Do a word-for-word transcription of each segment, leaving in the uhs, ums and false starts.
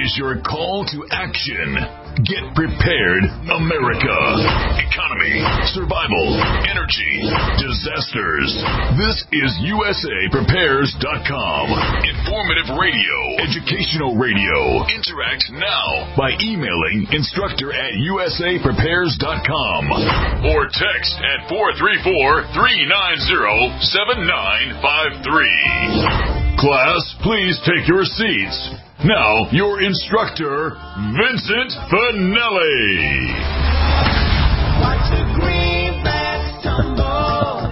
is your call to action. Get prepared, America. Economy, survival, energy, disasters. This is U S A Prepares dot com. Informative radio, educational radio. Interact now by emailing instructor at U S A Prepares dot com or text at four three four, three nine zero, seven nine five three. Class, please take your seats. Now, your instructor, Vincent Finelli. Watch the greenbacks tumble.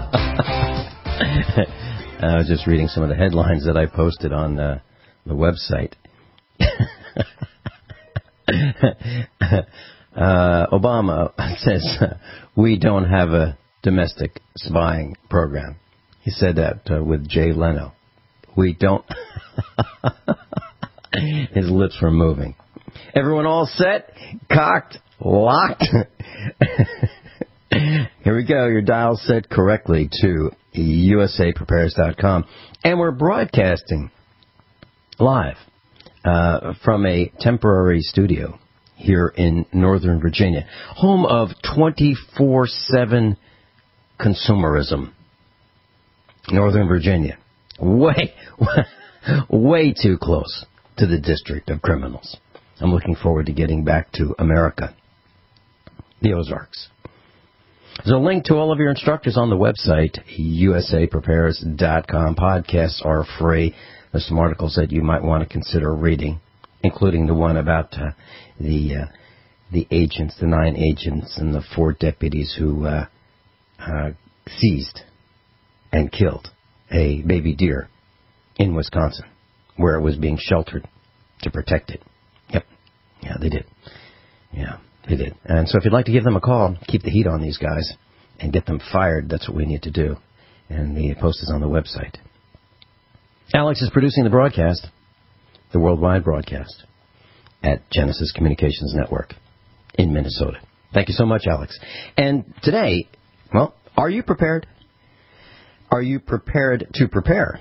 I was just reading some of the headlines that I posted on uh, the website. uh, Obama says, uh, we don't have a domestic spying program. He said that uh, with Jay Leno. We don't... His lips were moving. Everyone all set? Cocked? Locked? Here we go. Your dial set correctly to U S A Prepares dot com. And we're broadcasting live uh, from a temporary studio here in Northern Virginia, home of twenty-four seven consumerism. Northern Virginia. Way, way too close to the District of Criminals. I'm looking forward to getting back to America, the Ozarks. There's a link to all of your instructors on the website, U S A Prepares dot com. Podcasts are free. There's some articles that you might want to consider reading, including the one about uh, the uh, the agents, the nine agents and the four deputies who uh, uh, seized and killed a baby deer in Wisconsin, where it was being sheltered to protect it. Yep. Yeah, they did. Yeah, they did. And so if you'd like to give them a call, keep the heat on these guys and get them fired, that's what we need to do. And the post is on the website. Alex is producing the broadcast, the worldwide broadcast, at Genesis Communications Network in Minnesota. Thank you so much, Alex. And today, well, are you prepared? Are you prepared to prepare?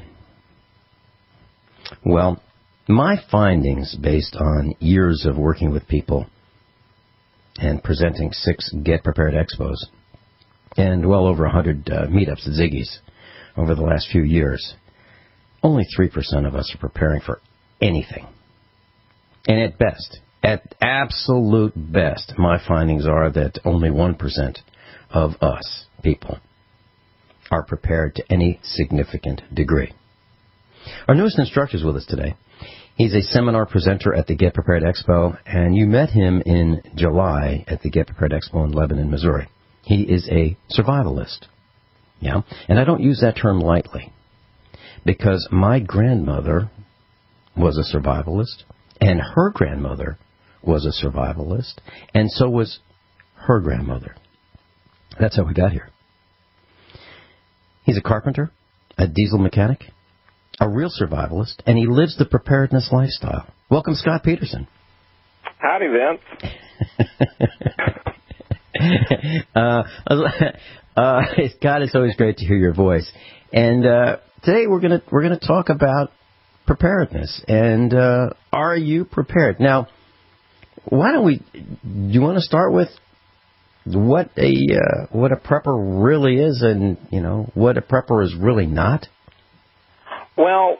Well, my findings, based on years of working with people and presenting six Get Prepared Expos and well over one hundred uh, meetups at Ziggy's over the last few years, only three percent of us are preparing for anything. And at best, at absolute best, my findings are that only one percent of us people are prepared to any significant degree. Our newest instructor is with us today. He's a seminar presenter at the Get Prepared Expo, and you met him in July at the Get Prepared Expo in Lebanon, Missouri. He is a survivalist. Yeah, and I don't use that term lightly, because my grandmother was a survivalist, and her grandmother was a survivalist, and so was her grandmother. That's how we got here. He's a carpenter, a diesel mechanic, a real survivalist, and he lives the preparedness lifestyle. Welcome, Scott Peterson. Howdy, Vince. uh, uh, Scott, it's always great to hear your voice. And uh, today we're gonna we're gonna talk about preparedness. And uh, are you prepared? Now, why don't we? Do you want to start with what a uh, what a prepper really is, and you know what a prepper is really not? Well,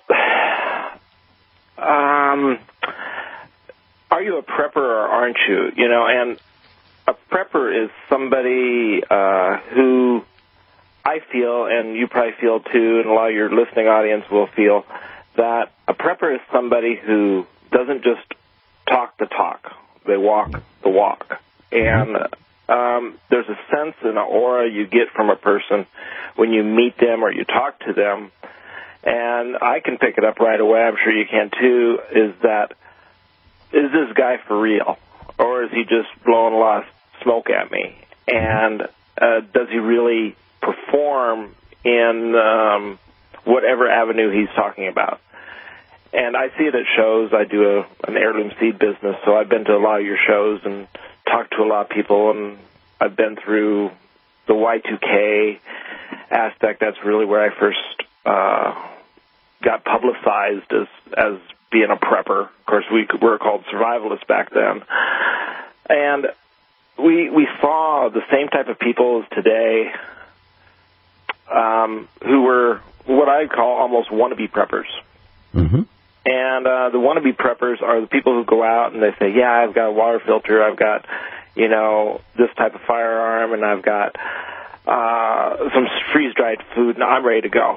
um, are you a prepper or aren't you? You know, and a prepper is somebody uh, who I feel, and you probably feel too, and a lot of your listening audience will feel, that a prepper is somebody who doesn't just talk the talk, they walk the walk. And um, there's a sense and an aura you get from a person when you meet them or you talk to them, and I can pick it up right away, I'm sure you can too, is that, is this guy for real? Or is he just blowing a lot of smoke at me? And uh, does he really perform in um, whatever avenue he's talking about? And I see it at shows. I do a, an heirloom seed business, so I've been to a lot of your shows and talked to a lot of people, and I've been through the Y two K aspect. That's really where I first uh, got publicized as as being a prepper. Of course, we were called survivalists back then. And we we saw the same type of people as today um, who were what I call almost wannabe preppers. Mm-hmm. And uh, the wannabe preppers are the people who go out and they say, yeah, I've got a water filter, I've got, you know, this type of firearm, and I've got uh, some freeze-dried food, and I'm ready to go.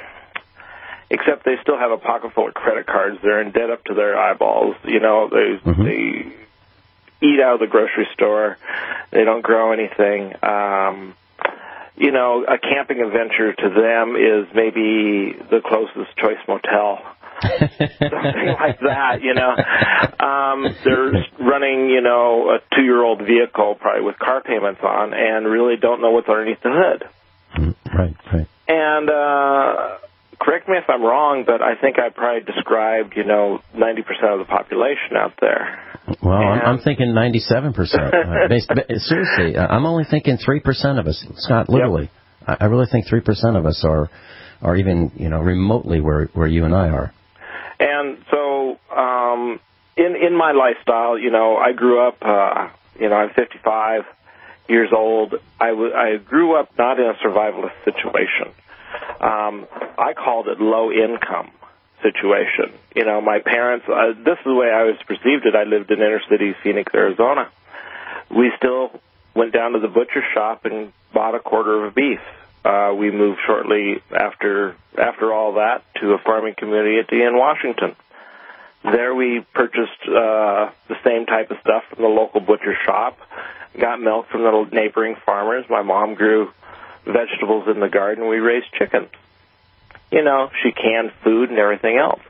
Except they still have a pocket full of credit cards. They're in debt up to their eyeballs. You know, they mm-hmm. they eat out of the grocery store. They don't grow anything. Um, you know, a camping adventure to them is maybe the closest Choice Motel. Something like that, you know. Um, they're running, you know, a two-year-old vehicle probably with car payments on and really don't know what's underneath the hood. Right, right. And uh, correct me if I'm wrong, but I think I probably described, you know, ninety percent of the population out there. Well, I'm, I'm thinking ninety-seven percent. Uh, based, seriously, I'm only thinking three percent of us, Scott, literally. Yep. I, I really think three percent of us are are even, you know, remotely where, where you and I are. And so um, in in my lifestyle, you know, I grew up, uh, you know, I'm fifty-five years old. I, w- I grew up not in a survivalist situation. Um, I called it low income situation. You know, my parents, uh, this is the way I was perceived it. I lived in inner city Phoenix, Arizona. We still went down to the butcher shop and bought a quarter of a beef. Uh, we moved shortly after after all that to a farming community in Washington. There we purchased uh, the same type of stuff from the local butcher shop, got milk from the neighboring farmers. My mom grew vegetables in the garden. We raised chickens. You know, she canned food and everything else.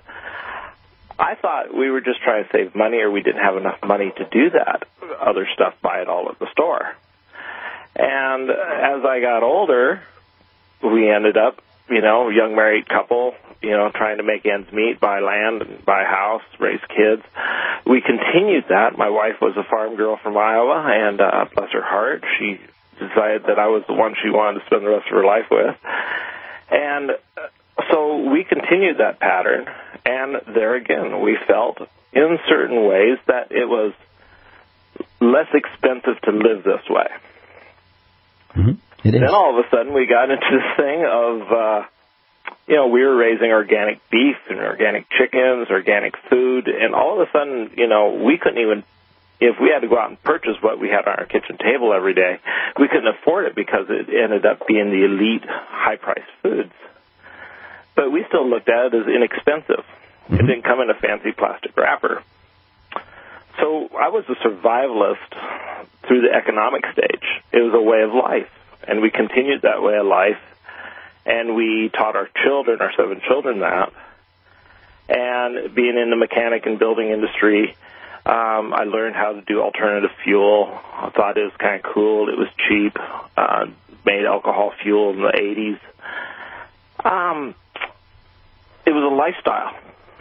I thought we were just trying to save money or we didn't have enough money to do that. Other stuff, buy it all at the store. And as I got older, we ended up, you know, a young married couple, you know, trying to make ends meet, buy land and buy a house, raise kids. We continued that. My wife was a farm girl from Iowa, and uh, bless her heart, she decided that I was the one she wanted to spend the rest of her life with. And so we continued that pattern, and there again, we felt in certain ways that it was less expensive to live this way. Mm-hmm. It is. Then all of a sudden we got into this thing of, uh, you know, we were raising organic beef and organic chickens, organic food, and all of a sudden, you know, we couldn't even, if we had to go out and purchase what we had on our kitchen table every day, we couldn't afford it because it ended up being the elite high-priced foods. But we still looked at it as inexpensive. Mm-hmm. It didn't come in a fancy plastic wrapper. So I was a survivalist through the economic stage. It was a way of life, and we continued that way of life, and we taught our children, our seven children, that. And being in the mechanic and building industry, um, I learned how to do alternative fuel. I thought it was kind of cool. It was cheap. Uh, made alcohol fuel in the eighties. Um, it was a lifestyle,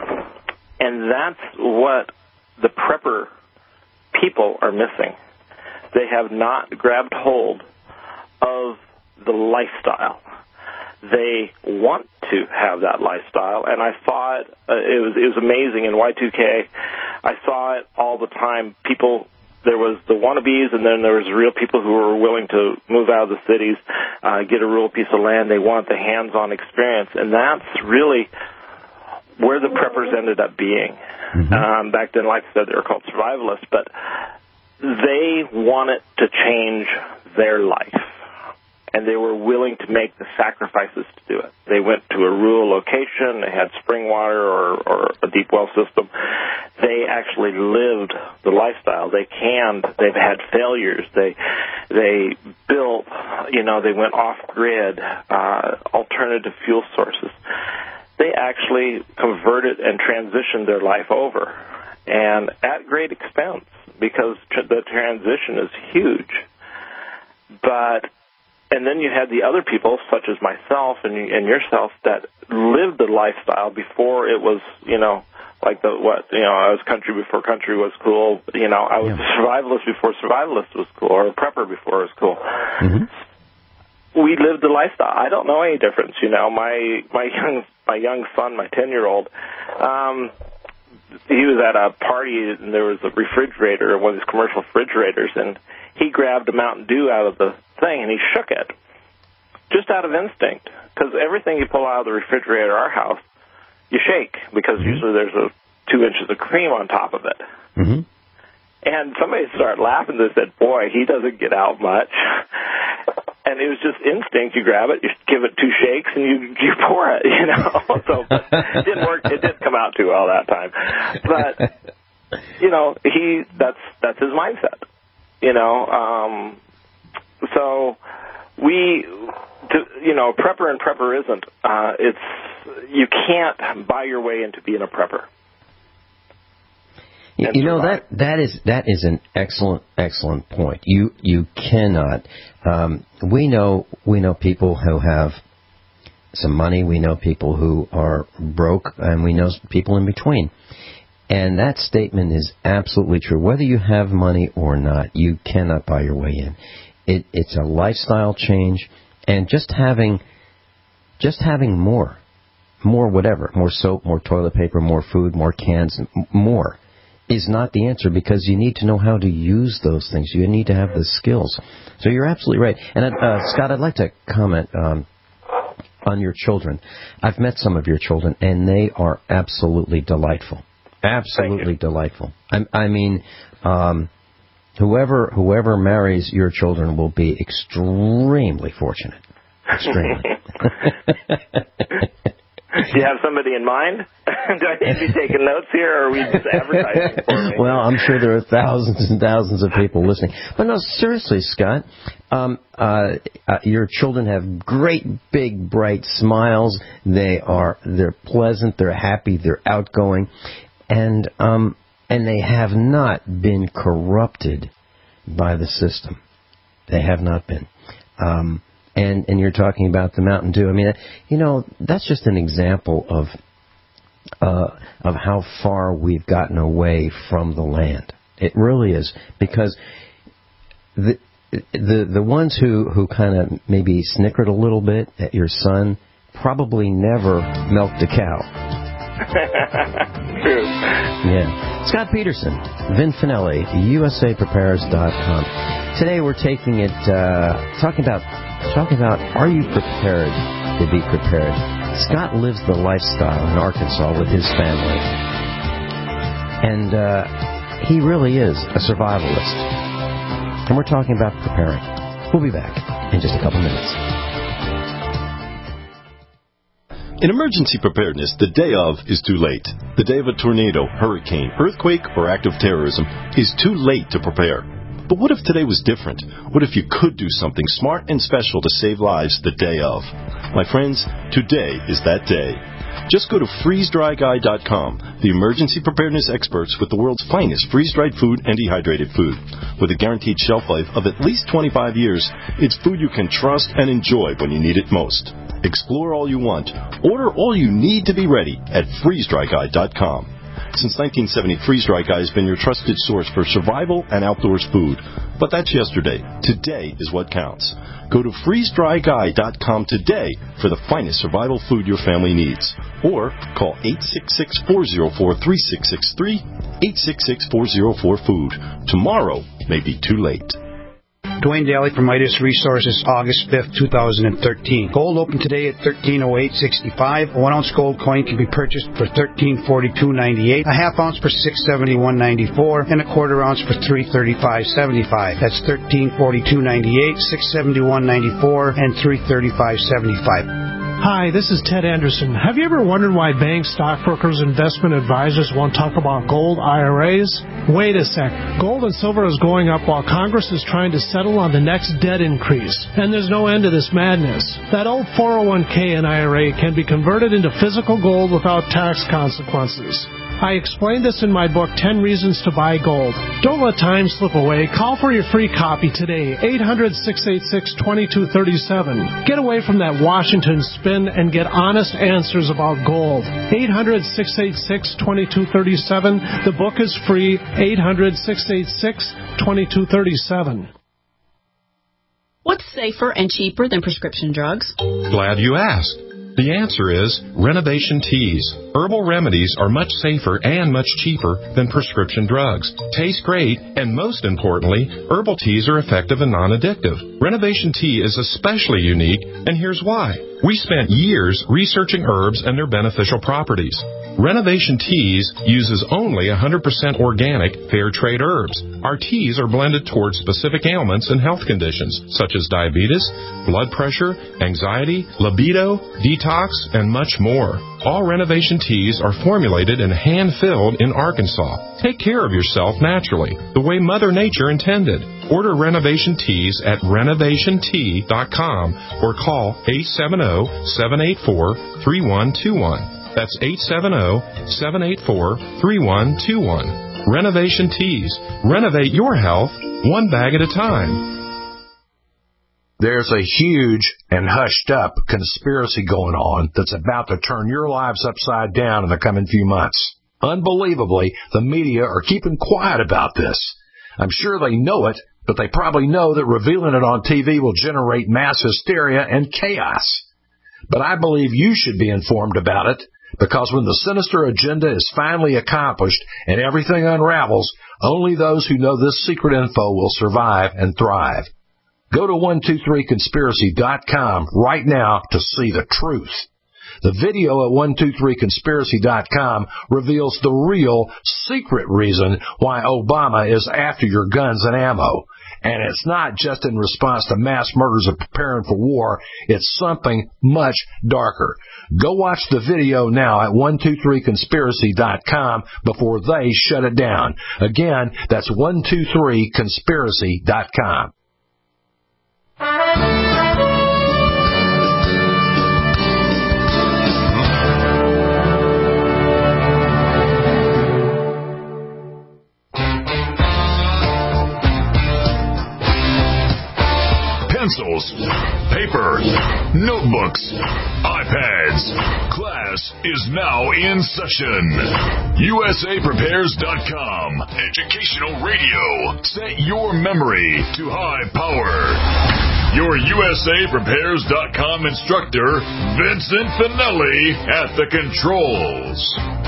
and that's what the prepper people are missing. They have not grabbed hold of the lifestyle. They want to have that lifestyle, and I saw it. Uh, it was it was amazing in Y two K. I saw it all the time. People, there was the wannabes, and then there was real people who were willing to move out of the cities, uh, get a real piece of land. They want the hands-on experience, and that's really where the preppers ended up being. Mm-hmm. Um, back then, like I said, they were called survivalists, but they wanted to change their life, and they were willing to make the sacrifices to do it. They went to a rural location. They had spring water or, or a deep well system. They actually lived the lifestyle. They canned. They've had failures. They they built, you know, they went off-grid, uh, alternative fuel sources. They actually converted and transitioned their life over, and at great expense, because tr- the transition is huge. But, and then you had the other people, such as myself and, and yourself, that lived the lifestyle before it was, you know, like the, what, you know, I was country before country was cool. You know, I was yeah. a survivalist before survivalist was cool, or a prepper before it was cool. Mm-hmm. We lived the lifestyle. I don't know any difference, you know. My my young my young son, my ten-year-old, um, he was at a party, and there was a refrigerator, one of these commercial refrigerators, and he grabbed a Mountain Dew out of the thing, and he shook it, just out of instinct, because everything you pull out of the refrigerator at our house, you shake, because mm-hmm. usually there's a two inches of cream on top of it. Mm-hmm. And somebody started laughing. They said, boy, he doesn't get out much. And it was just instinct. You grab it, you give it two shakes, and you you pour it, you know. So but it didn't work. It didn't come out too well that time. But, you know, he that's that's his mindset, you know. Um, so we, to, you know, prepper and prepper isn't. Uh, it's you can't buy your way into being a prepper. You know, that that is that is an excellent excellent point. You you cannot. Um, we know we know people who have some money. We know people who are broke, and we know people in between. And that statement is absolutely true. Whether you have money or not, you cannot buy your way in. It, it's a lifestyle change, and just having just having more, more whatever, more soap, more toilet paper, more food, more cans, more. Is not the answer, because you need to know how to use those things. You need to have the skills. So you're absolutely right. And uh, Scott, I'd like to comment um, on your children. I've met some of your children, and they are absolutely delightful. Absolutely delightful. I, I mean, um, whoever whoever marries your children will be extremely fortunate. Extremely. Do you have somebody in mind? Do I need to be taking notes here, or are we just advertising for me? Well, I'm sure there are thousands and thousands of people listening. But no, seriously, Scott, um, uh, uh, your children have great, big, bright smiles. They are, they're pleasant, they're happy, they're outgoing, and um, and they have not been corrupted by the system. They have not been. Um, And, and you're talking about the Mountain Dew. I mean, you know, that's just an example of uh, of how far we've gotten away from the land. It really is, because the the the ones who, who kind of maybe snickered a little bit at your son probably never milked a cow. True. Yeah. Scott Peterson, Vin Finelli, U S A Prepares dot com. Today we're taking it, uh, talking about Talking about, are you prepared to be prepared? Scott lives the lifestyle in Arkansas with his family. And uh, he really is a survivalist. And we're talking about preparing. We'll be back in just a couple minutes. In emergency preparedness, the day of is too late. The day of a tornado, hurricane, earthquake, or act of terrorism is too late to prepare. But what if today was different? What if you could do something smart and special to save lives the day of? My friends, today is that day. Just go to freeze dry guy dot com, the emergency preparedness experts with the world's finest freeze-dried food and dehydrated food. With a guaranteed shelf life of at least twenty-five years, it's food you can trust and enjoy when you need it most. Explore all you want. Order all you need to be ready at freeze dry guy dot com. Since nineteen seventy, Freeze Dry Guy has been your trusted source for survival and outdoors food. But that's yesterday. Today is what counts. Go to freeze dry guy dot com today for the finest survival food your family needs. Or call eight six six, four zero four, three six six three, eight six six, four zero four, food. Tomorrow may be too late. Dwayne Daly from Midas Resources, August fifth, two thousand thirteen. Gold opened today at thirteen oh eight sixty-five. A one ounce gold coin can be purchased for thirteen forty-two ninety-eight. A half ounce for six seventy-one ninety-four, and a quarter ounce for three thirty-five seventy-five. That's thirteen forty-two ninety-eight, six seventy-one ninety-four, and three thirty-five seventy-five. Hi, this is Ted Anderson. Have you ever wondered why banks, stockbrokers, investment advisors won't talk about gold I R As? Wait a sec. Gold and silver is going up while Congress is trying to settle on the next debt increase. And there's no end to this madness. That old four oh one k and I R A can be converted into physical gold without tax consequences. I explained this in my book, ten Reasons to Buy Gold. Don't let time slip away. Call for your free copy today, eight hundred, six eight six, two two three seven. Get away from that Washington spin and get honest answers about gold. eight hundred, six eight six, two two three seven. The book is free, eight hundred, six eight six, two two three seven. What's safer and cheaper than prescription drugs? Glad you asked. The answer is Renovation Teas. Herbal remedies are much safer and much cheaper than prescription drugs. Taste great, and most importantly, herbal teas are effective and non-addictive. Renovation Tea is especially unique, and here's why. We spent years researching herbs and their beneficial properties. Renovation Teas uses only one hundred percent organic, fair trade herbs. Our teas are blended towards specific ailments and health conditions, such as diabetes, blood pressure, anxiety, libido, detox, and much more. All Renovation Teas are formulated and hand-filled in Arkansas. Take care of yourself naturally, the way Mother Nature intended. Order Renovation Teas at renovation tea dot com or call eight seven zero, seven eight four, three one two one. That's eight seven zero, seven eight four, three one two one. Renovation Teas. Renovate your health one bag at a time. There's a huge and hushed-up conspiracy going on that's about to turn your lives upside down in the coming few months. Unbelievably, the media are keeping quiet about this. I'm sure they know it, but they probably know that revealing it on T V will generate mass hysteria and chaos. But I believe you should be informed about it, because when the sinister agenda is finally accomplished and everything unravels, only those who know this secret info will survive and thrive. Go to one two three conspiracy dot com right now to see the truth. The video at one two three conspiracy dot com reveals the real, secret reason why Obama is after your guns and ammo. And it's not just in response to mass murders of preparing for war. It's something much darker. Go watch the video now at one two three conspiracy dot com before they shut it down. Again, that's one two three conspiracy dot com. Pencils, paper, notebooks, iPads. Class is now in session. U S A Prepares dot com. Educational radio. Set your memory to high power. Your U S A Prepares dot com instructor, Vincent Finelli, at the controls.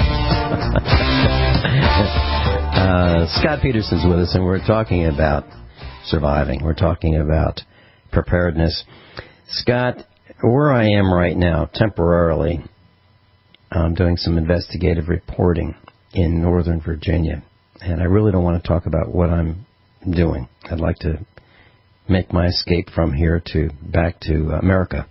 uh, Scott Peterson's with us, and we're talking about surviving. We're talking about preparedness. Scott, where I am right now, temporarily, I'm doing some investigative reporting in Northern Virginia, and I really don't want to talk about what I'm doing. I'd like to make my escape from here to back to America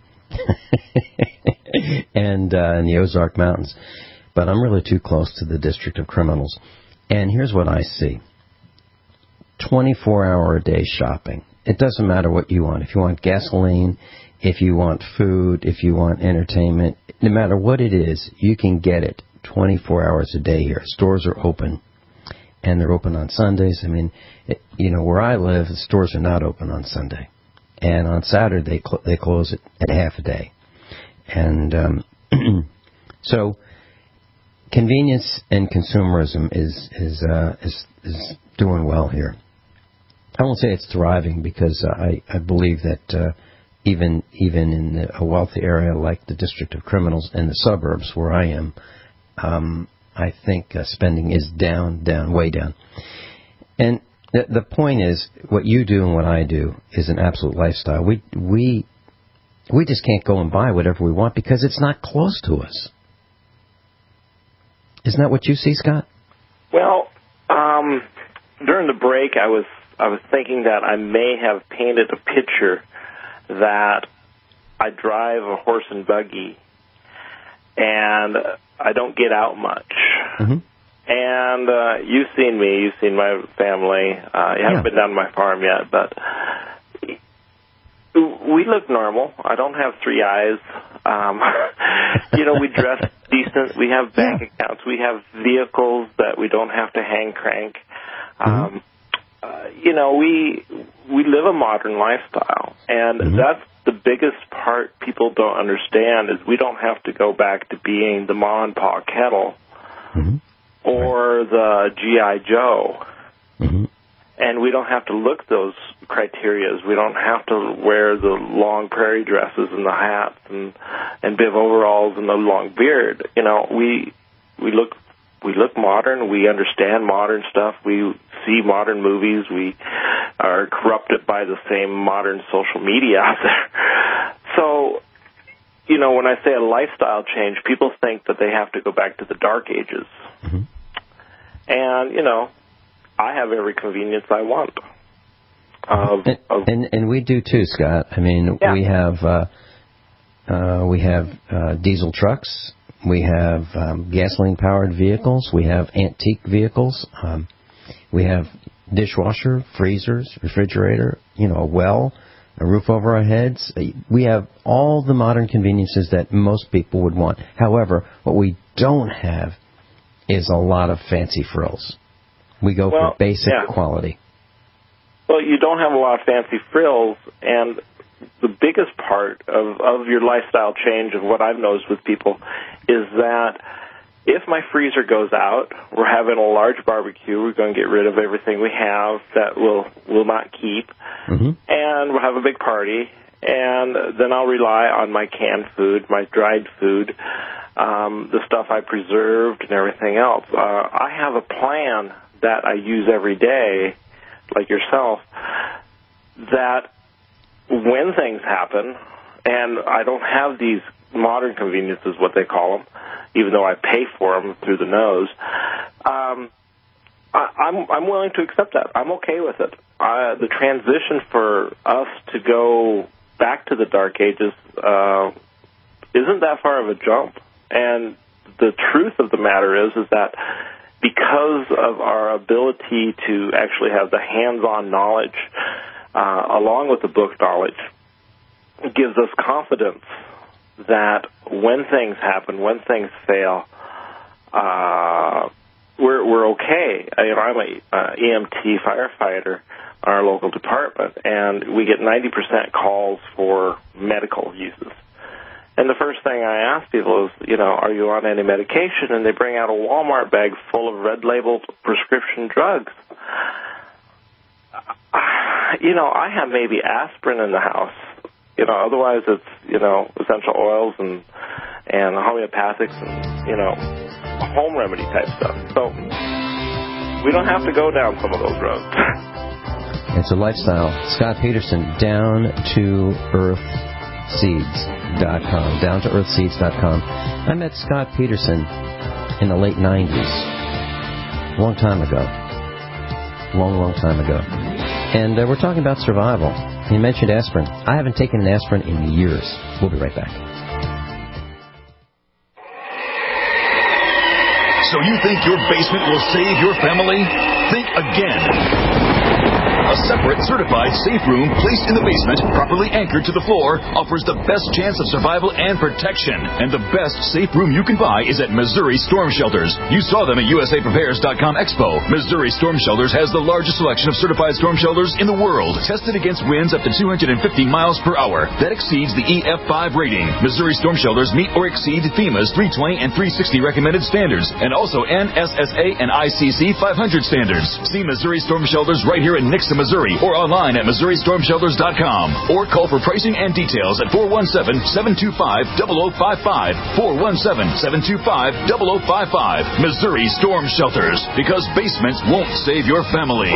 and uh, in the Ozark Mountains, but I'm really too close to the District of Criminals. And here's what I see. twenty-four hour a day shopping. It doesn't matter what you want. If you want gasoline, if you want food, if you want entertainment, no matter what it is, you can get it twenty-four hours a day here. Stores are open, and they're open on Sundays. I mean, it, you know, where I live, the stores are not open on Sunday. And on Saturday, they, cl- they close it at half a day. And um, so convenience and consumerism is, is, uh, is, is doing well here. I won't say it's thriving, because uh, I, I believe that uh, even even in the, a wealthy area like the District of Criminals and the suburbs where I am, um, I think uh, spending is down, down, way down. And the, the point is, what you do and what I do is an absolute lifestyle. We we we just can't go and buy whatever we want because it's not close to us. Isn't that what you see, Scott? Well, um, during the break, I was I was thinking that I may have painted a picture that I drive a horse and buggy, and I don't get out much. Mm-hmm. And uh, you've seen me, you've seen my family. Uh, you haven't yeah. been down to my farm yet, but we look normal. I don't have three eyes. Um, you know, we dress decent. We have bank yeah. accounts. We have vehicles that we don't have to hand crank. Mm-hmm. Um, uh, you know, we we live a modern lifestyle, and mm-hmm. that's the biggest part people don't understand is we don't have to go back to being the Ma and Pa Kettle mm-hmm. or right. the G I Joe. Mm-hmm. And we don't have to look those criteria. We don't have to wear the long prairie dresses and the hats and and bib overalls and the long beard. You know, we we look we look modern. We understand modern stuff. We see modern movies. We are corrupted by the same modern social media out there. So, you know, when I say a lifestyle change, people think that they have to go back to the dark ages. Mm-hmm. And, you know, I have every convenience I want. Of, and, of, and and we do too, Scott. I mean, yeah. we have uh, uh, we have uh, diesel trucks. We have um, gasoline-powered vehicles. We have antique vehicles. Um, we have dishwasher, freezers, refrigerator. You know, a well, a roof over our heads. We have all the modern conveniences that most people would want. However, what we don't have is a lot of fancy frills. We go well, for basic yeah. quality. Well, you don't have a lot of fancy frills, and the biggest part of, of your lifestyle change of what I've noticed with people is that if my freezer goes out, we're having a large barbecue, we're going to get rid of everything we have that will will not keep, mm-hmm. and we'll have a big party, and then I'll rely on my canned food, my dried food, um, the stuff I preserved, and everything else. Uh, I have a plan that I use every day, like yourself, that when things happen, and I don't have these modern conveniences, what they call them, even though I pay for them through the nose, um, I, I'm, I'm willing to accept that. I'm okay with it. Uh, the transition for us to go back to the dark ages uh, isn't that far of a jump. And the truth of the matter is, is that because of our ability to actually have the hands-on knowledge uh, along with the book knowledge, it gives us confidence that when things happen, when things fail, uh, we're we're okay. You know, I'm a uh, E M T firefighter in our local department, and we get ninety percent calls for medical uses. And the first thing I ask people is, you know, are you on any medication? And they bring out a Walmart bag full of red-labeled prescription drugs. You know, I have maybe aspirin in the house. You know, otherwise it's, you know, essential oils and and homeopathics and, you know, home remedy type stuff. So we don't have to go down some of those roads. It's a lifestyle. Scott Peterson, down to earth seeds dot com. down to earth seeds dot com. I met Scott Peterson in the late nineties. Long time ago. Long, long time ago. And uh, we're talking about survival. He mentioned aspirin. I haven't taken an aspirin in years. We'll be right back. So you think your basement will save your family? Think again. A separate, certified safe room placed in the basement, properly anchored to the floor, offers the best chance of survival and protection. And the best safe room you can buy is at Missouri Storm Shelters. You saw them at U S A Prepares dot com Expo. Missouri Storm Shelters has the largest selection of certified storm shelters in the world, tested against winds up to two hundred fifty miles per hour. That exceeds the E F five rating. Missouri Storm Shelters meet or exceed FEMA's three twenty and three sixty recommended standards, and also N S S A and I C C five hundred standards. See Missouri Storm Shelters right here in Nixon, Missouri, or online at Missouri Storm Shelters dot com, or call for pricing and details at four one seven, seven two five, zero zero five five, four one seven, seven two five, zero zero five five. Missouri Storm Shelters, because basements won't save your family.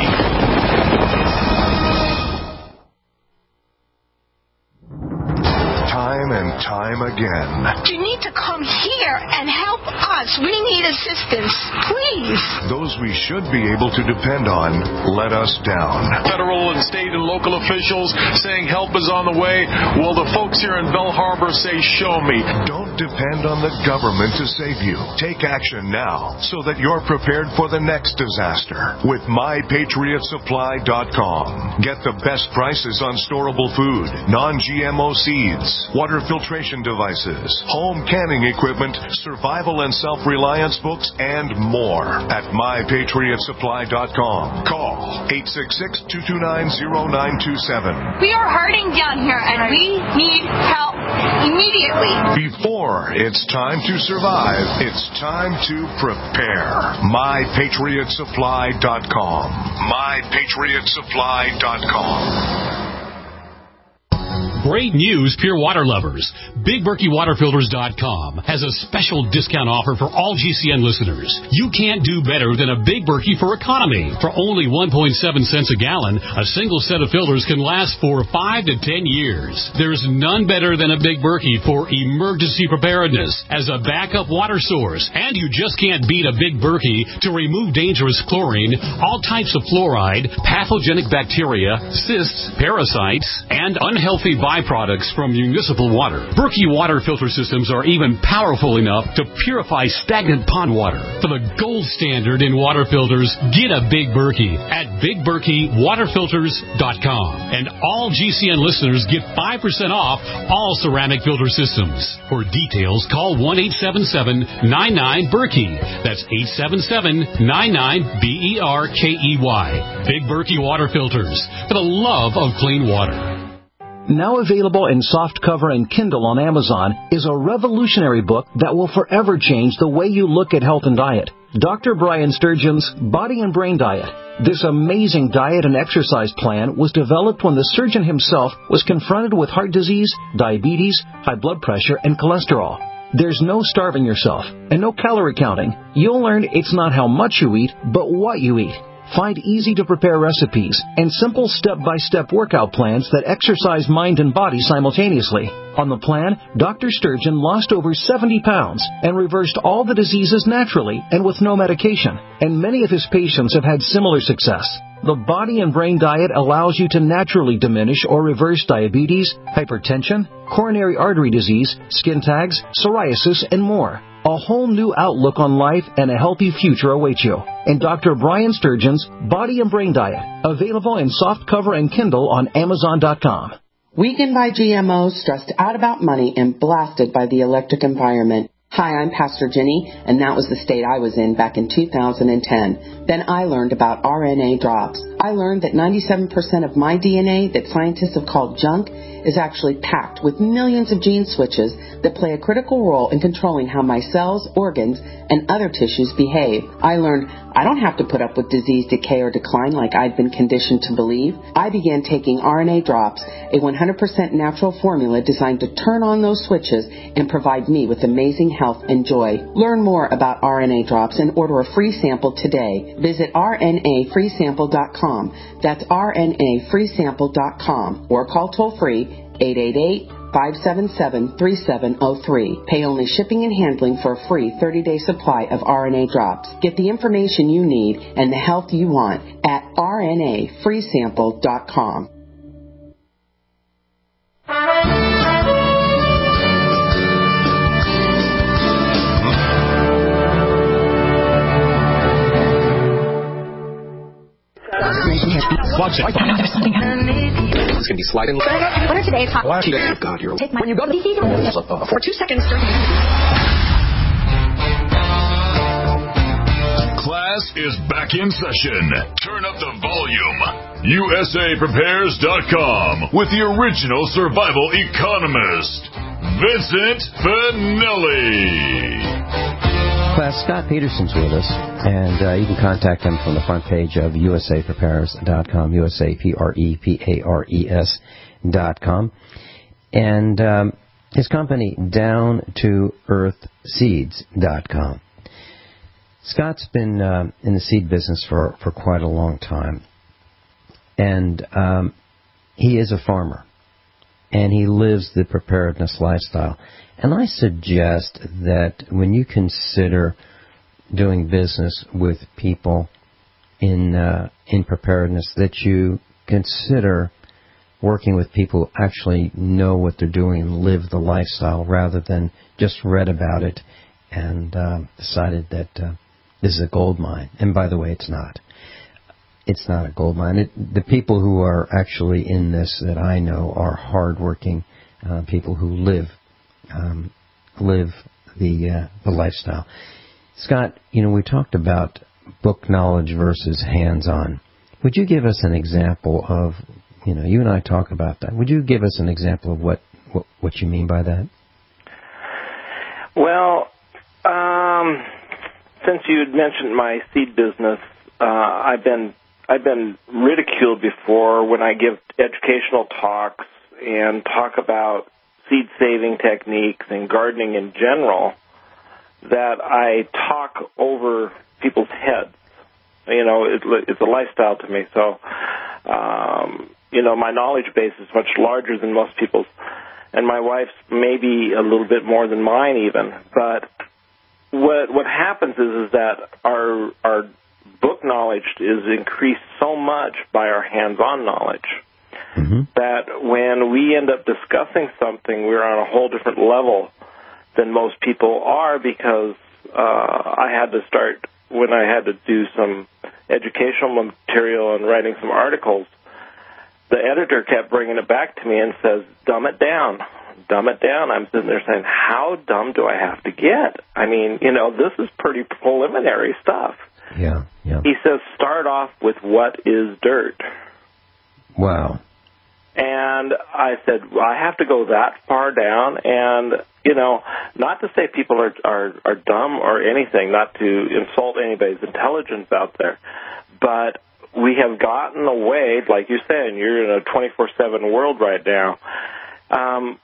Time and time again. You need to come here and help us. We need assistance, please. Those we should be able to depend on let us down. Federal and state and local officials saying help is on the way. Well, the folks here in Belle Harbor say, show me. Don't depend on the government to save you. Take action now so that you're prepared for the next disaster with my patriot supply dot com. Get the best prices on storable food, non G M O seeds, water filtration filtration devices, home canning equipment, survival and self-reliance books, and more at my patriot supply dot com. Call eight six six, two two nine, zero nine two seven. We are hurting down here, and we need help immediately. Before it's time to survive, it's time to prepare. my patriot supply dot com. my patriot supply dot com. Great news, pure water lovers. Big Berkey Water Filters dot com has a special discount offer for all G C N listeners. You can't do better than a Big Berkey for economy. For only one point seven cents a gallon, a single set of filters can last for five to ten years. There's none better than a Big Berkey for emergency preparedness as a backup water source. And you just can't beat a Big Berkey to remove dangerous chlorine, all types of fluoride, pathogenic bacteria, cysts, parasites, and unhealthy byproducts from municipal water. Berkey water filter systems are even powerful enough to purify stagnant pond water. For the gold standard in water filters, get a Big Berkey at Big Berkey Water Filters dot com. And all G C N listeners get five percent off all ceramic filter systems. For details, call one eight seven seven, nine nine, Berkey. That's eight seven seven, nine nine, B E R K E Y. Big Berkey Water Filters, for the love of clean water. Now available in softcover and Kindle on Amazon is a revolutionary book that will forever change the way you look at health and diet. Doctor Brian Sturgeon's Body and Brain Diet. This amazing diet and exercise plan was developed when the surgeon himself was confronted with heart disease, diabetes, high blood pressure, and cholesterol. There's no starving yourself and no calorie counting. You'll learn it's not how much you eat, but what you eat. Find easy-to-prepare recipes and simple step-by-step workout plans that exercise mind and body simultaneously. On the plan, Doctor Sturgeon lost over seventy pounds and reversed all the diseases naturally and with no medication. And many of his patients have had similar success. The Body and Brain Diet allows you to naturally diminish or reverse diabetes, hypertension, coronary artery disease, skin tags, psoriasis, and more. A whole new outlook on life and a healthy future awaits you. And Doctor Brian Sturgeon's Body and Brain Diet, available in softcover and Kindle on Amazon dot com. Weakened by G M Os, stressed out about money, and blasted by the electric environment. Hi, I'm Pastor Jenny, and that was the state I was in back in two thousand ten. Then I learned about R N A drops. I learned that ninety-seven percent of my D N A that scientists have called junk is actually packed with millions of gene switches that play a critical role in controlling how my cells, organs, and other tissues behave. I learned I don't have to put up with disease, decay, or decline like I'd been conditioned to believe. I began taking R N A drops, a one hundred percent natural formula designed to turn on those switches and provide me with amazing health and joy. Learn more about R N A drops and order a free sample today. Visit R N A free sample dot com. That's R N A free sample dot com or call toll free eight eight eight, five seven seven, three seven zero three. Pay only shipping and handling for a free thirty-day supply of R N A drops. Get the information you need and the health you want at R N A free sample dot com. Watch it. There's something happening. It's going to be sliding. What are today's hot? Watch it. Oh, God, you're... Take my... When you go to the D C, for two seconds. Class is back in session. Turn up the volume. U S A Prepares dot com with the original survival economist, Vincent Finelli. Class, Scott Peterson's with us, and uh, you can contact him from the front page of U S A Prepares dot com, U S A P R E P A R E S dot com, and um, his company, Down to Earth Seeds dot com. Scott's been uh, in the seed business for, for quite a long time, and um, he is a farmer, and he lives the preparedness lifestyle. And I suggest that when you consider doing business with people in uh, in preparedness, that you consider working with people who actually know what they're doing and live the lifestyle rather than just read about it and uh, decided that uh, this is a gold mine. And by the way, it's not. It's not a gold mine. It, the people who are actually in this that I know are hardworking uh, people who live um, live the uh, the lifestyle. Scott, you know, we talked about book knowledge versus hands-on. Would you give us an example of, you know, you and I talk about that. Would you give us an example of what, what, what you mean by that? Well, um, since you had mentioned my seed business, uh, I've been I've been ridiculed before when I give educational talks and talk about seed saving techniques and gardening in general, that I talk over people's heads. You know, it, it's a lifestyle to me. So, um, you know, my knowledge base is much larger than most people's, and my wife's maybe a little bit more than mine even. But what what happens is is that our our book knowledge is increased so much by our hands-on knowledge mm-hmm. that when we end up discussing something, we're on a whole different level than most people are, because uh, I had to start, when I had to do some educational material and writing some articles, the editor kept bringing it back to me and says, dumb it down, dumb it down. I'm sitting there saying, how dumb do I have to get? I mean, you know, this is pretty preliminary stuff. Yeah, yeah. He says, start off with what is dirt. Wow. And I said, well, I have to go that far down. And, you know, not to say people are, are, are dumb or anything, not to insult anybody's intelligence out there, but we have gotten away, like you're saying, you're in a twenty-four seven world right now. Um,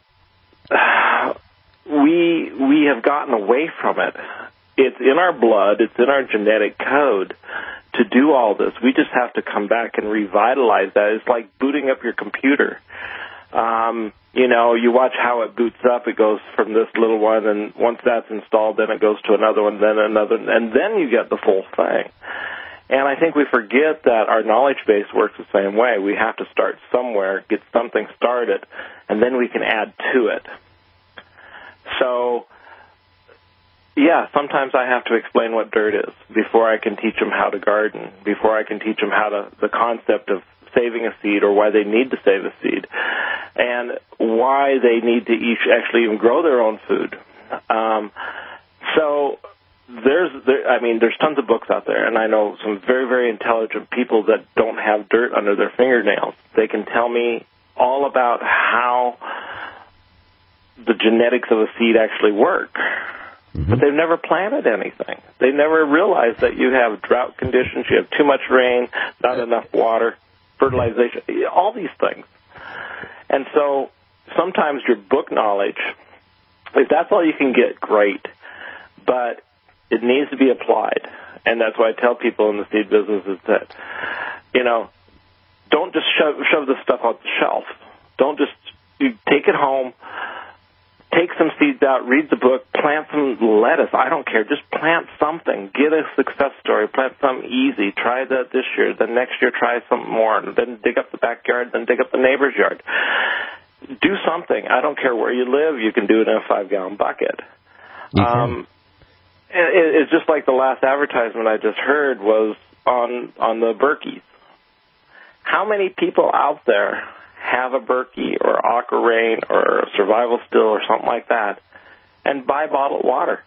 we we have gotten away from it. It's in our blood, it's in our genetic code to do all this. We just have to come back and revitalize that. It's like booting up your computer. Um, you know, you watch how it boots up. It goes from this little one, and once that's installed, then it goes to another one, then another, and then you get the full thing. And I think we forget that our knowledge base works the same way. We have to start somewhere, get something started, and then we can add to it. So, yeah, sometimes I have to explain what dirt is before I can teach them how to garden, before I can teach them how to, the concept of saving a seed, or why they need to save a seed, and why they need to each actually even grow their own food. Um, so there's, there, I mean, there's tons of books out there, and I know some very, very intelligent people that don't have dirt under their fingernails. They can tell me all about how the genetics of a seed actually work. Mm-hmm. But they've never planted anything. They never realized that you have drought conditions, you have too much rain, not enough water, fertilization, all these things. And so sometimes your book knowledge, if that's all you can get, great. But it needs to be applied. And that's why I tell people in the seed business is that, you know, don't just shove, shove this stuff off the shelf. Don't just you take it home, take some seeds out, read the book, plant some lettuce. I don't care. Just plant something. Get a success story. Plant something easy. Try that this year. Then next year try something more. And then dig up the backyard. Then dig up the neighbor's yard. Do something. I don't care where you live. You can do it in a five-gallon bucket. Um, it, it's just like the last advertisement I just heard was on on the Berkeys. How many people out there have a Berkey or Aquarain or a Survival Still or something like that, and buy bottled water?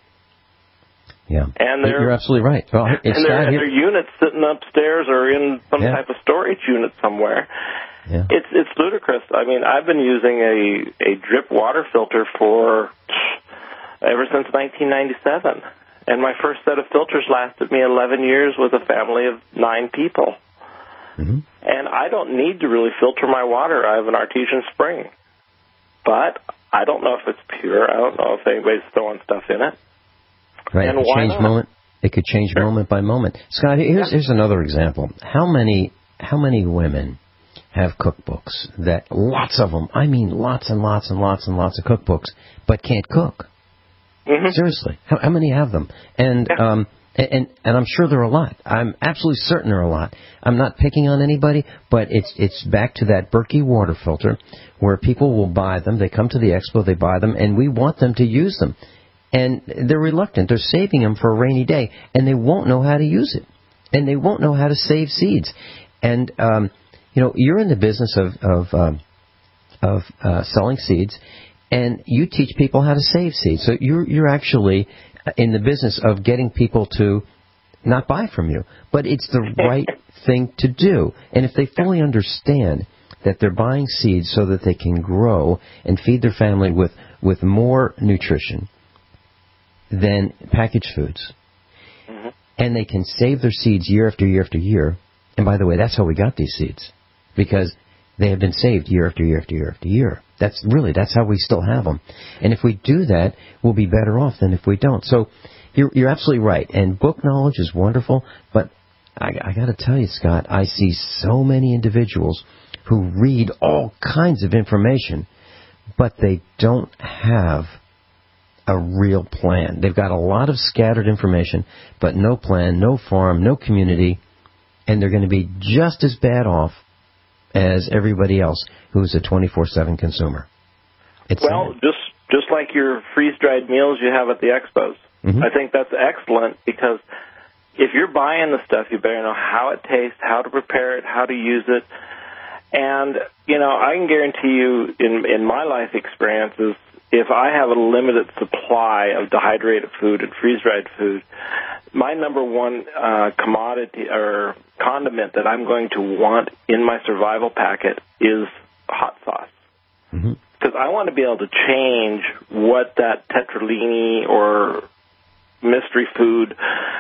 Yeah, and you're absolutely right. Well, it's and their their units sitting upstairs or in some yeah. type of storage unit somewhere. Yeah. It's it's ludicrous. I mean, I've been using a a drip water filter for ever since nineteen ninety-seven, and my first set of filters lasted me eleven years with a family of nine people. Mm-hmm. And I don't need to really filter my water. I have an artesian spring. But I don't know if it's pure. I don't know if anybody's throwing stuff in it. Right. And it why change not? moment. It could change sure. moment by moment. Scott, here's yeah. here's another example. How many how many women have cookbooks that lots of them? I mean, lots and lots and lots and lots of cookbooks, but can't cook. Mm-hmm. Seriously, how, how many have them? And yeah. um. And, and I'm sure there are a lot. I'm absolutely certain there are a lot. I'm not picking on anybody, but it's it's back to that Berkey water filter where people will buy them. They come to the expo, they buy them, and we want them to use them. And they're reluctant. They're saving them for a rainy day, and they won't know how to use it. And they won't know how to save seeds. And, um, you know, you're in the business of, of, um, of uh, selling seeds, and you teach people how to save seeds. So you're you're actually in the business of getting people to not buy from you, but it's the right thing to do. And if they fully understand that they're buying seeds so that they can grow and feed their family with, with more nutrition than packaged foods, mm-hmm. and they can save their seeds year after year after year. And by the way, that's how we got these seeds, because they have been saved year after year after year after year. That's really, that's how we still have them. And if we do that, we'll be better off than if we don't. So you're, you're absolutely right. And book knowledge is wonderful, but I, I got to tell you, Scott, I see so many individuals who read all kinds of information, but they don't have a real plan. They've got a lot of scattered information, but no plan, no farm, no community, and they're going to be just as bad off as everybody else who's a twenty-four seven consumer. It's well, sad. just just like your freeze-dried meals you have at the expos. Mm-hmm. I think that's excellent, because if you're buying the stuff, you better know how it tastes, how to prepare it, how to use it. And, you know, I can guarantee you in, in my life experiences, if I have a limited supply of dehydrated food and freeze-dried food, my number one uh, commodity or condiment that I'm going to want in my survival packet is hot sauce. Because mm-hmm. I want to be able to change what that tetralini or mystery food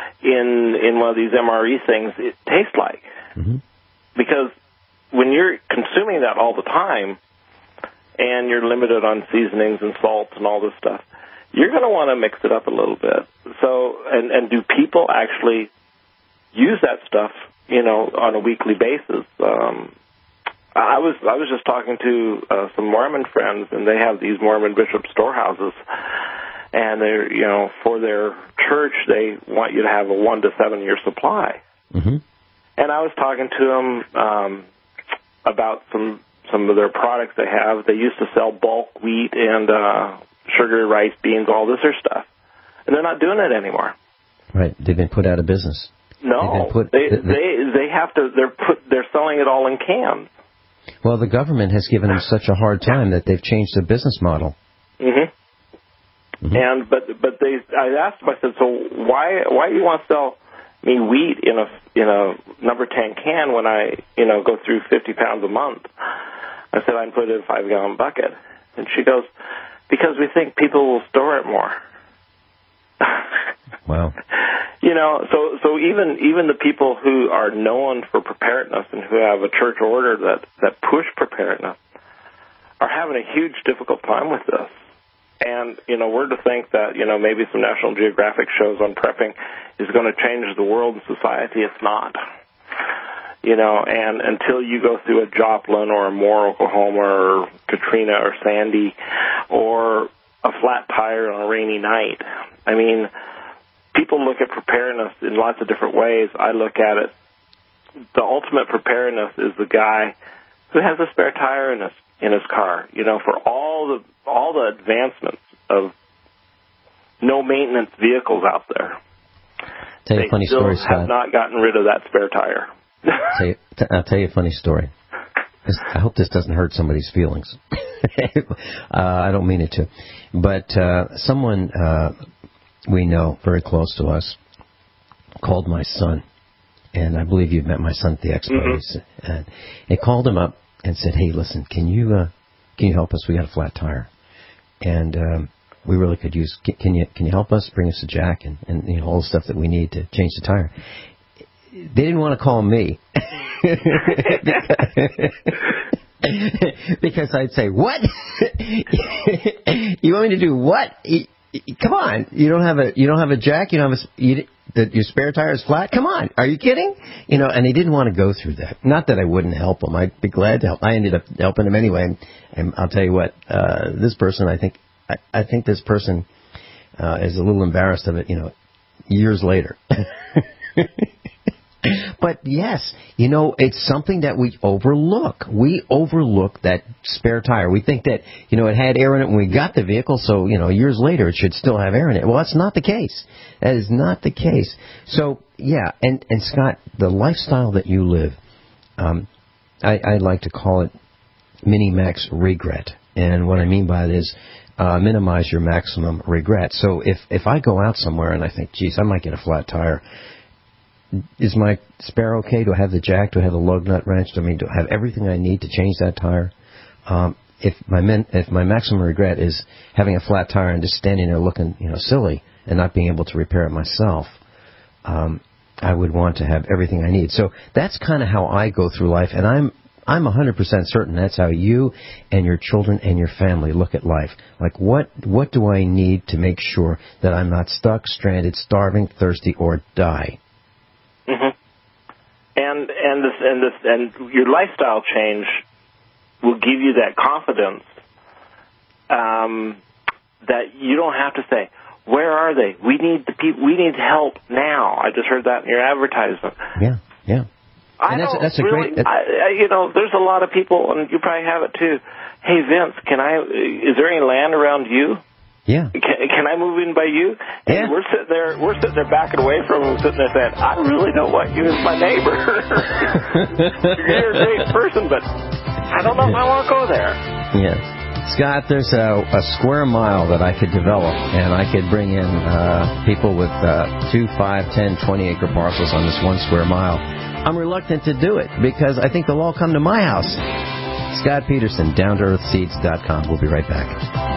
in in one of these M R E things it tastes like. Mm-hmm. Because when you're consuming that all the time and you're limited on seasonings and salts and all this stuff, you're going to want to mix it up a little bit. So, and, and do people actually use that stuff, you know, on a weekly basis? Um, I was I was just talking to uh, some Mormon friends, and they have these Mormon bishop storehouses, and they're, you know, for their church, they want you to have a one to seven year supply. Mm-hmm. And I was talking to them um, about some some of their products they have. They used to sell bulk wheat and uh, sugar, rice, beans, all this other stuff, and they're not doing it anymore. Right, they've been put out of business. No, put, they the, the, they they have to. They're put. They're selling it all in cans. Well, the government has given them such a hard time that they've changed their business model. Mm-hmm. Mm-hmm. And but but they. I asked them. I said, so why why do you want to sell me wheat in a in a number ten can when I you know go through fifty pounds a month? I said I'd put it in a five gallon bucket, and she goes, because we think people will store it more. Wow. You know, so so even even the people who are known for preparedness and who have a church order that, that push preparedness are having a huge difficult time with this. And, you know, we're to think that, you know, maybe some National Geographic shows on prepping is going to change the world and society. It's not. You know, and until you go through a Joplin or a Moore, Oklahoma, or Katrina or Sandy, or a flat tire on a rainy night, I mean, people look at preparedness in lots of different ways. I look at it, the ultimate preparedness is the guy who has a spare tire in his in his car. You know, for all the all the advancements of no maintenance vehicles out there, tell you they a funny still story, have Scott. not gotten rid of that spare tire. tell you, t- I'll tell you a funny story. This, I hope this doesn't hurt somebody's feelings. uh, I don't mean it to, but uh, someone. Uh, we know, very close to us, called my son. And I believe you've met my son at the expo. Mm-hmm. And he called him up and said, hey, listen, can you uh, can you help us? We got a flat tire. And um, we really could use, can, can you can you help us? Bring us a jack and, and you know, all the stuff that we need to change the tire. They didn't want to call me. Because I'd say, what? You want me to do what? Come on, you don't have a you don't have a jack, you don't have a you, the, your spare tire is flat. Come on, are you kidding? You know, and he didn't want to go through that. Not that I wouldn't help him. I'd be glad to help. I ended up helping him anyway. And, and I'll tell you what, uh, this person, I think, I, I think this person uh, is a little embarrassed of it. You know, years later. But yes, you know, it's something that we overlook. We overlook that spare tire. We think that, you know, it had air in it when we got the vehicle, so, you know, years later it should still have air in it. Well, that's not the case. That is not the case. So, yeah, and, and Scott, the lifestyle that you live, um, I, I like to call it Mini-Mac's regret. And what I mean by that is uh, minimize your maximum regret. So if, if I go out somewhere and I think, geez, I might get a flat tire, is my spare okay? Do I have the jack? Do I have the lug nut wrench? Do I mean, do I have everything I need to change that tire? Um, if my men, if my maximum regret is having a flat tire and just standing there looking, you know, silly and not being able to repair it myself, um, I would want to have everything I need. So that's kind of how I go through life, and I'm I'm one hundred percent certain that's how you and your children and your family look at life. Like, what what do I need to make sure that I'm not stuck, stranded, starving, thirsty, or die? Mm-hmm. And and this and this and your lifestyle change will give you that confidence um, that you don't have to say, "Where are they? We need the people. We need help now." I just heard that in your advertisement. Yeah, yeah. I and that's, don't that's a really, great. I, I, you know, there's a lot of people, and you probably have it too. Hey, Vince, can I? Is there any land around you? Yeah. Can, can I move in by you? And yeah. we're sitting there, we're sitting there backing away from him, sitting there saying, I really don't want you as my neighbor. You're a great person, but I don't know if I want to go there. Yeah. Scott, there's a, a square mile that I could develop, and I could bring in uh, people with uh, two, five, ten, twenty acre parcels on this one square mile. I'm reluctant to do it because I think they'll all come to my house. Scott Peterson, down to earth seeds dot com. We'll be right back.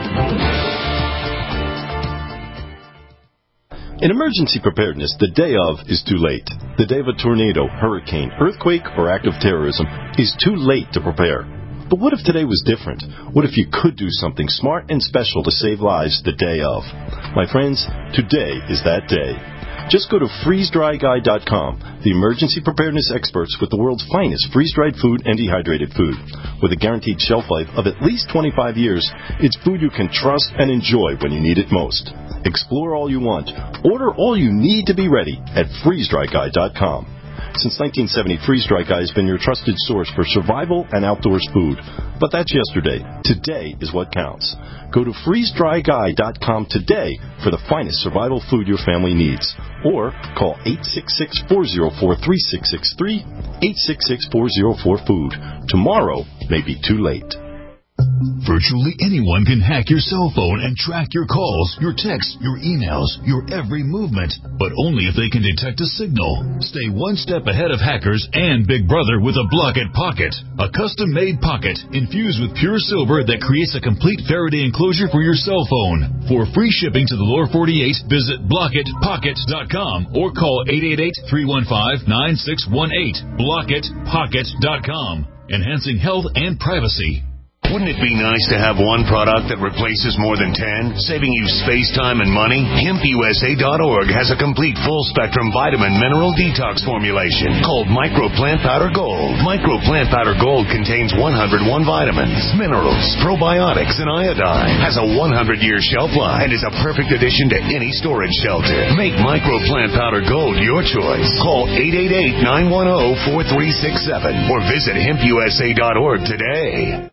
In emergency preparedness, the day of is too late. The day of a tornado, hurricane, earthquake, or act of terrorism is too late to prepare. But what if today was different? What if you could do something smart and special to save lives the day of? My friends, today is that day. Just go to freeze dry guy dot com, the emergency preparedness experts with the world's finest freeze-dried food and dehydrated food. With a guaranteed shelf life of at least twenty-five years, it's food you can trust and enjoy when you need it most. Explore all you want. Order all you need to be ready at freeze dry guy dot com. Since nineteen seventy, Freeze Dry Guy has been your trusted source for survival and outdoors food. But that's yesterday. Today is what counts. Go to freeze dry guy dot com today for the finest survival food your family needs. Or call eight six six, four zero four, three six six three, eight six six, four zero four, food. Tomorrow may be too late. Virtually anyone can hack your cell phone and track your calls, your texts, your emails, your every movement, but only if they can detect a signal. Stay one step ahead of hackers and Big Brother with a Blockit Pocket, a custom-made pocket infused with pure silver that creates a complete Faraday enclosure for your cell phone. For free shipping to the lower forty-eight, visit blockit pocket dot com or call eight eight eight, three one five, nine six one eight. blockit pocket dot com, enhancing health and privacy. Wouldn't it be nice to have one product that replaces more than ten, saving you space, time, and money? hemp U S A dot org has a complete full-spectrum vitamin mineral detox formulation called Micro Plant Powder Gold. Micro Plant Powder Gold contains one hundred one vitamins, minerals, probiotics, and iodine. Has a one hundred year shelf life and is a perfect addition to any storage shelter. Make Micro Plant Powder Gold your choice. Call eight eight eight, nine one zero, four three six seven or visit hemp U S A dot org today.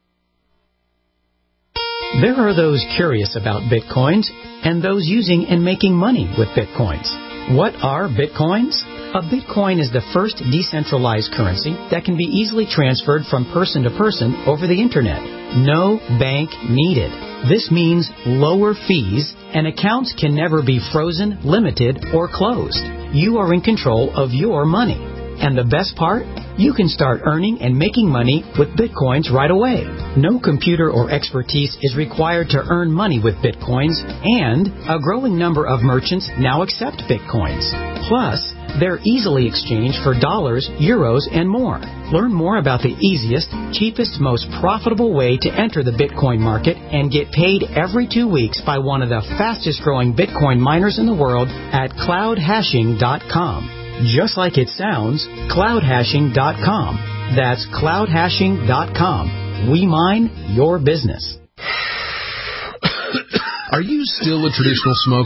There are those curious about Bitcoins and those using and making money with Bitcoins. What are Bitcoins? A Bitcoin is the first decentralized currency that can be easily transferred from person to person over the Internet. No bank needed. This means lower fees, and accounts can never be frozen, limited, or closed. You are in control of your money. And the best part? You can start earning and making money with Bitcoins right away. No computer or expertise is required to earn money with Bitcoins, and a growing number of merchants now accept Bitcoins. Plus, they're easily exchanged for dollars, euros, and more. Learn more about the easiest, cheapest, most profitable way to enter the Bitcoin market and get paid every two weeks by one of the fastest growing Bitcoin miners in the world at cloud hashing dot com. Just like it sounds, cloud hashing dot com. That's cloud hashing dot com. We mine your business. Are you still a traditional smoker?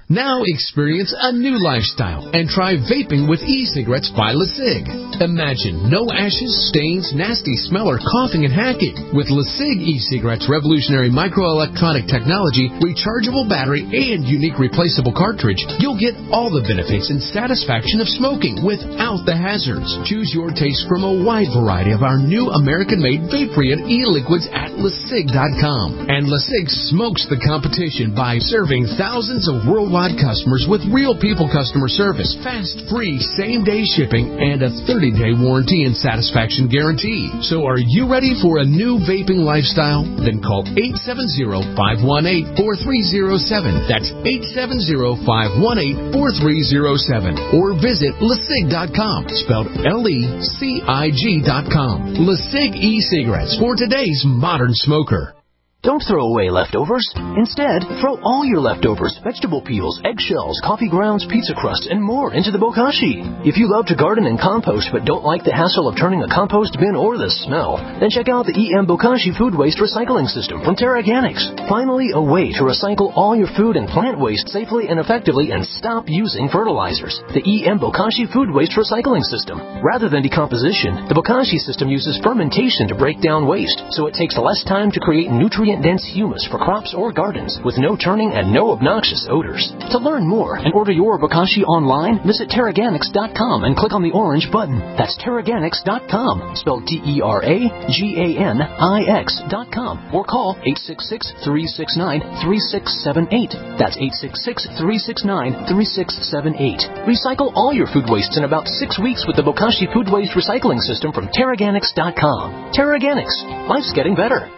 Now experience a new lifestyle and try vaping with e-cigarettes by LeSig. Imagine no ashes, stains, nasty smell, or coughing and hacking. With LeSig e-cigarettes' revolutionary microelectronic technology, rechargeable battery, and unique replaceable cartridge, you'll get all the benefits and satisfaction of smoking without the hazards. Choose your taste from a wide variety of our new American-made vape-free and e-liquids at LeSig dot com. And LeSig smokes the competition by serving thousands of worldwide customers with real people customer service, fast, free, same-day shipping, and a thirty-day warranty and satisfaction guarantee. So are you ready for a new vaping lifestyle? Then call eight seven zero, five one eight, four three zero seven. That's eight seven zero, five one eight, four three zero seven. Or visit LeSig dot com, spelled L E C I G dot com. LeSig e-cigarettes for today's modern smoker. Don't throw away leftovers. Instead, throw all your leftovers, vegetable peels, eggshells, coffee grounds, pizza crusts, and more into the bokashi. If you love to garden and compost but don't like the hassle of turning a compost bin or the smell, then check out the E M Bokashi Food Waste Recycling System from Terraganics. Finally, a way to recycle all your food and plant waste safely and effectively and stop using fertilizers. The E M Bokashi Food Waste Recycling System. Rather than decomposition, the Bokashi system uses fermentation to break down waste, so it takes less time to create nutrient dense humus for crops or gardens with no turning and no obnoxious odors. To learn more and order your bokashi online, visit Terraganics dot com and click on the orange button. That's Terraganics dot com, spelled T E R A G A N I X dot com, or call eight six six, three six nine, three six seven eight. That's eight six six, three six nine, three six seven eight. Recycle all your food wastes in about six weeks with the Bokashi Food Waste Recycling System from Terraganics dot com. Terraganics. Life's getting better.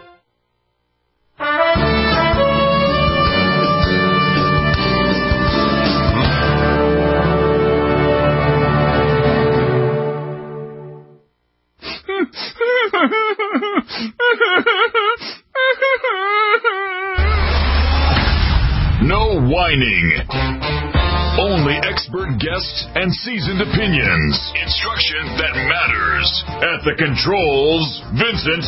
No whining. Only expert guests and seasoned opinions. Instruction that matters. At the controls, Vincent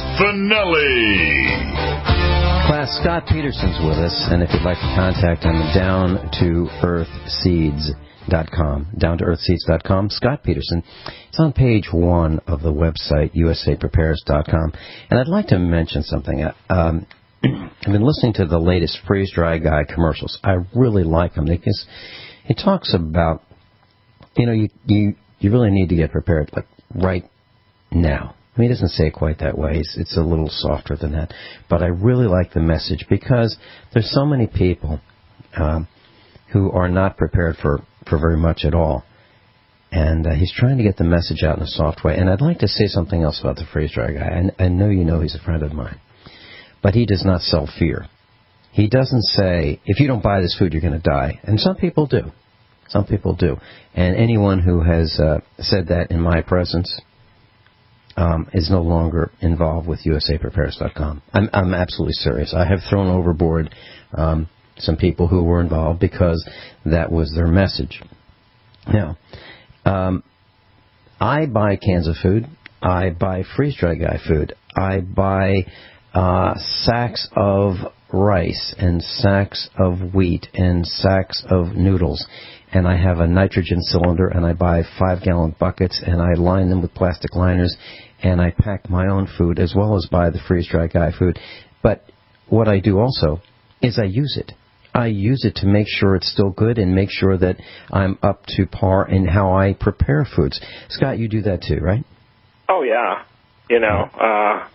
Finelli. Class, Scott Peterson's with us, and if you'd like to contact him, down to earth seeds dot com. down to earth seeds dot com. Scott Peterson. It's on page one of the website, U S A prepares dot com. And I'd like to mention something. Um, I've been listening to the latest Freeze Dry Guy commercials. I really like them because it talks about, you know, you, you, you really need to get prepared, like, right now. I mean, he doesn't say it quite that way. It's, it's a little softer than that. But I really like the message because there's so many people um, who are not prepared for, for very much at all. And uh, he's trying to get the message out in a soft way. And I'd like to say something else about the Freeze Dry Guy. And I know you know he's a friend of mine. But he does not sell fear. He doesn't say, if you don't buy this food, you're going to die. And some people do. Some people do. And anyone who has uh, said that in my presence um, is no longer involved with U S A prepares dot com. I'm, I'm absolutely serious. I have thrown overboard um, some people who were involved because that was their message. Now, um, I buy cans of food. I buy Freeze Dry Guy food. I buy uh, sacks of rice and sacks of wheat and sacks of noodles. And I have a nitrogen cylinder, and I buy five-gallon buckets, and I line them with plastic liners, and I pack my own food as well as buy the Freeze Dry Guy food. But what I do also is I use it. I use it to make sure it's still good and make sure that I'm up to par in how I prepare foods. Scott, you do that too, right? Oh, yeah. You know, uh,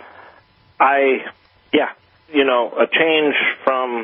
I, yeah, you know, a change from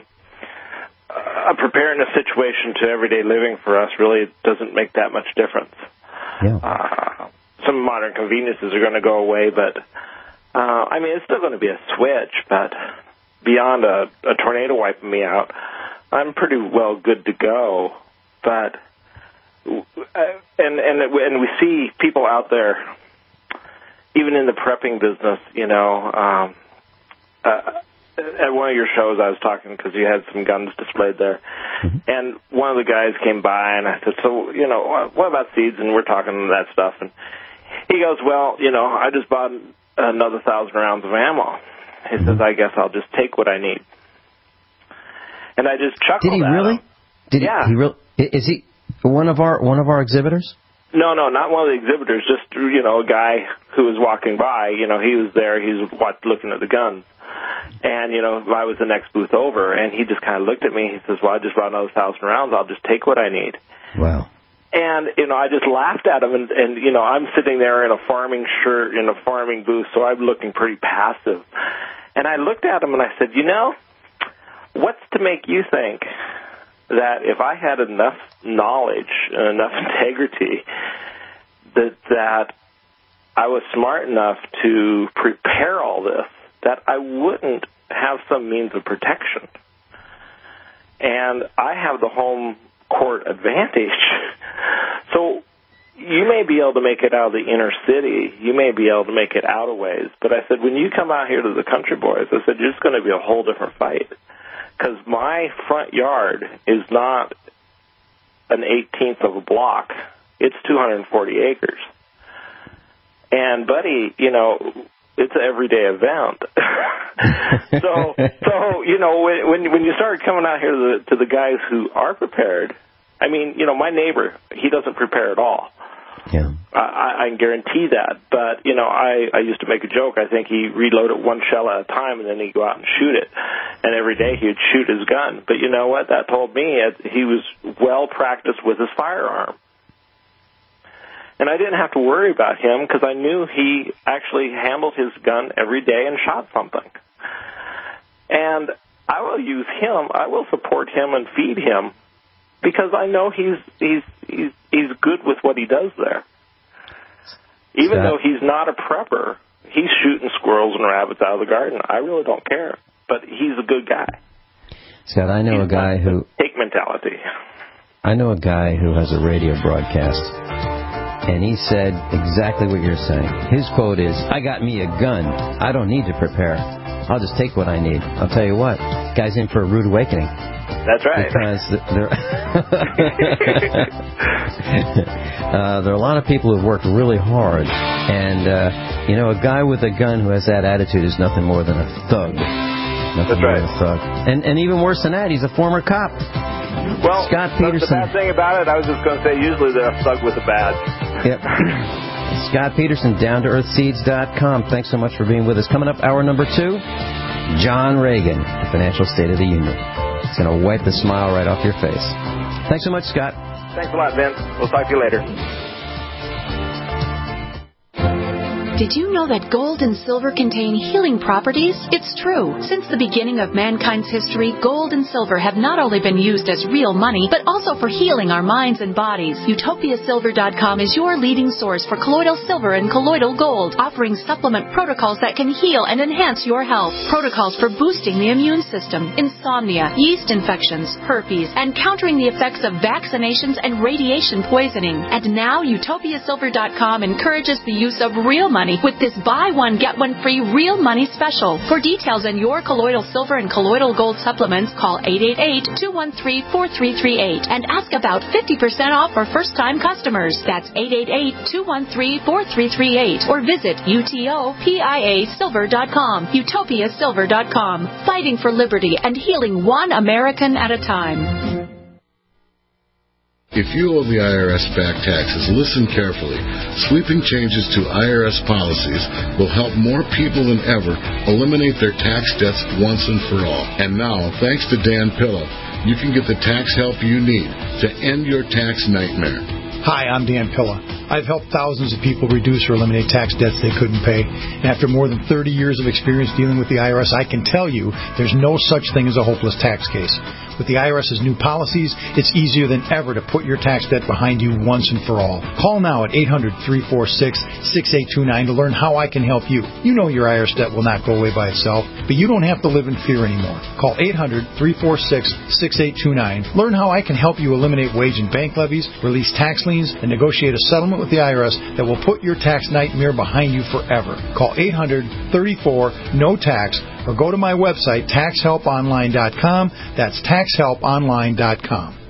a preparedness situation to everyday living for us really doesn't make that much difference. Yeah. Uh, some modern conveniences are going to go away, but, uh, I mean, it's still going to be a switch, but beyond a, a tornado wiping me out, I'm pretty well good to go. But, uh, and, and, and we see people out there, even in the prepping business, you know, um, uh, at one of your shows I was talking because you had some guns displayed there, mm-hmm. and one of the guys came by and I said, so, you know, what about seeds? And we're talking that stuff. And he goes, well, you know, I just bought another thousand rounds of ammo. He mm-hmm. says, I guess I'll just take what I need. And I just chuckled Did he at really? him. Did yeah. he, he really, is he one of our one of our exhibitors? No, no, not one of the exhibitors. Just, you know, a guy who was walking by. You know, he was there. He was watch, looking at the guns. And, you know, I was the next booth over, and he just kind of looked at me. He says, well, I just bought another thousand rounds. I'll just take what I need. Wow. And, you know, I just laughed at him, and, and, you know, I'm sitting there in a farming shirt, in a farming booth, so I'm looking pretty passive. And I looked at him, and I said, you know, what's to make you think that if I had enough knowledge and enough integrity that, that I was smart enough to prepare all this, that I wouldn't have some means of protection? And I have the home court advantage. So you may be able to make it out of the inner city. You may be able to make it out of ways. But I said, when you come out here to the Country Boys, I said, it's going to be a whole different fight. Because my front yard is not an eighteenth of a block. It's two hundred forty acres. And, buddy, you know, it's an everyday event. so, so you know, when, when when you start coming out here to the, to the guys who are prepared, I mean, you know, my neighbor, he doesn't prepare at all. Yeah. I, I can guarantee that. But, you know, I, I used to make a joke. I think he reloaded one shell at a time, and then he'd go out and shoot it. And every day he would shoot his gun. But you know what? That told me he was well practiced with his firearm. And I didn't have to worry about him because I knew he actually handled his gun every day and shot something. And I will use him. I will support him and feed him because I know he's he's he's he's good with what he does there. Even though he's not a prepper, he's shooting squirrels and rabbits out of the garden. I really don't care. But he's a good guy. Scott, I know he's a guy who take mentality. I know a guy who has a radio broadcast. And he said exactly what you're saying. His quote is, I got me a gun. I don't need to prepare. I'll just take what I need. I'll tell you what, guy's in for a rude awakening. That's right. Because there, uh, there are a lot of people who've worked really hard. And, uh, you know, a guy with a gun who has that attitude is nothing more than a thug. Nothing That's more right. than a thug. And, and even worse than that, he's a former cop. Well, Scott the, Peterson. the bad thing about it, I was just going to say, usually they're stuck with a badge. Yep. Scott Peterson, down to earth seeds dot com. Thanks so much for being with us. Coming up, hour number two, John Reagan, the Financial State of the Union. It's going to wipe the smile right off your face. Thanks so much, Scott. Thanks a lot, Vince. We'll talk to you later. Did you know that gold and silver contain healing properties? It's true. Since the beginning of mankind's history, gold and silver have not only been used as real money, but also for healing our minds and bodies. Utopia Silver dot com is your leading source for colloidal silver and colloidal gold, offering supplement protocols that can heal and enhance your health. Protocols for boosting the immune system, insomnia, yeast infections, herpes, and countering the effects of vaccinations and radiation poisoning. And now Utopia Silver dot com encourages the use of real money with this buy one, get one free real money special. For details on your colloidal silver and colloidal gold supplements, call eight eight eight, two one three, four three three eight and ask about fifty percent off for first-time customers. That's eight eight eight, two one three, four three three eight or visit utopia silver dot com. Utopia Silver dot com. Fighting for liberty and healing one American at a time. If you owe the I R S back taxes, listen carefully. Sweeping changes to I R S policies will help more people than ever eliminate their tax debts once and for all. And now, thanks to Dan Pilla, you can get the tax help you need to end your tax nightmare. Hi, I'm Dan Pilla. I've helped thousands of people reduce or eliminate tax debts they couldn't pay. And after more than thirty years of experience dealing with the I R S, I can tell you there's no such thing as a hopeless tax case. With the I R S's new policies, it's easier than ever to put your tax debt behind you once and for all. Call now at eight hundred, three four six, six eight two nine to learn how I can help you. You know your I R S debt will not go away by itself, but you don't have to live in fear anymore. Call eight hundred, three four six, six eight two nine. Learn how I can help you eliminate wage and bank levies, release tax liens, and negotiate a settlement with the I R S that will put your tax nightmare behind you forever. Call eight hundred, thirty-four, no tax or go to my website, tax help online dot com. That's tax help online dot com.